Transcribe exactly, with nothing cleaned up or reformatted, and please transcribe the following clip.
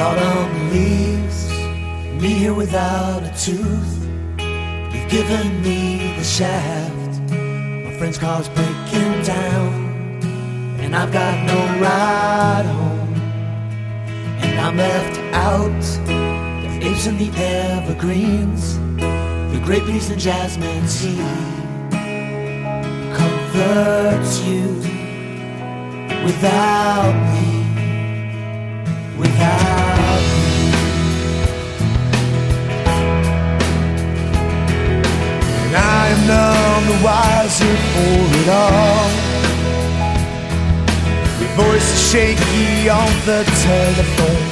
autumn leaves me here without a tooth. You've given me the shaft. My friend's car's breaking down, and I've got no ride home. And I'm left out. The apes and the evergreens, the grape leaves and jasmine tea comforts you without me, without me. And I am none the wiser for it all. Your voice is shaky on the telephone.